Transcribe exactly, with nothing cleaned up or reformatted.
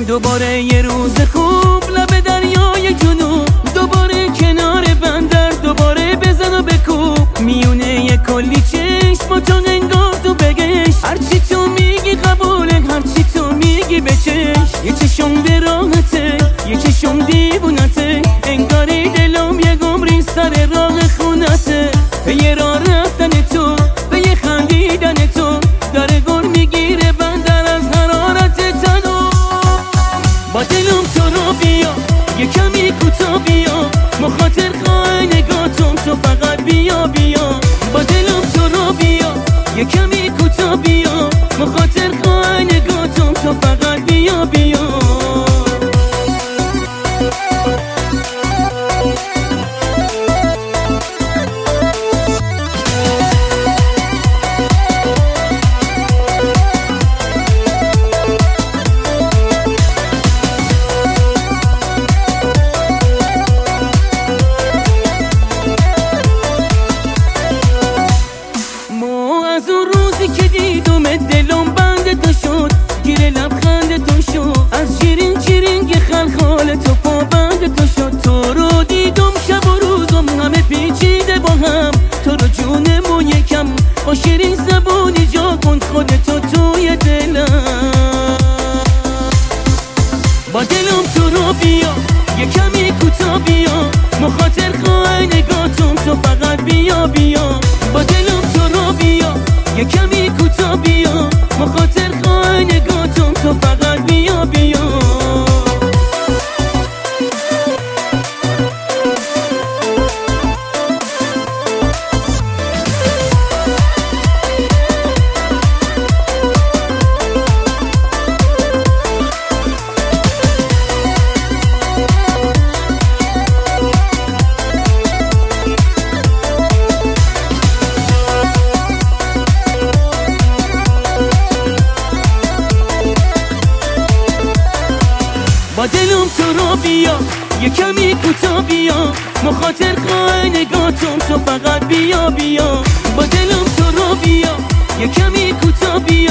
دوباره یه روز خوب لب دریای جنوب، دوباره کنار بندر، دوباره بزن و بکوب میونه یه کلی چشم با تو انگار تو بگش هرچی تو میگی قبوله، هرچی تو میگی بچش. یه چشم به راحته، یه چشم دیوونته، انگاری دلم یه گمری سر راه خونته. به یه راه رفتن تو، به یه خندیدن تو، داره گر میگیره بندر از حرارت تنو. با دلم تو رو بیا، یه کمی کوتا بیا، مخاطر خواه نگاتم تو فقط بیا بیا. با دلم تو رو بیا، یه کمی کوتا بیا، مخاطر خواه نگاتم تو فقط بیا بیا. از اون روزی که دیدم دلم بند تو شد، گیر لبخند تو شد، از جیرین جیرین که خلخال تو پابند تو شد. تو رو دیدم شب و روزم همه پیچیده با هم، تو رو جونم و یکم با شیرین زبونی جا کن خودتو توی دلم. با دلم تو رو بیا، یه کمی کوتا بیا، مخاطر خواه نگاتم تو فقط بیا بیا. با دلم تو رو بیا، یه کمی کوتا بیا، مخاطر خواه نگاتم تو فقط بیا بیا. با دلم تو رو بیا، یه کمی کوتا بیا، مخاطر خواه نگاتم تو فقط بیا بیا. با دلم تو رو بیا، یه کمی کوتا بیا.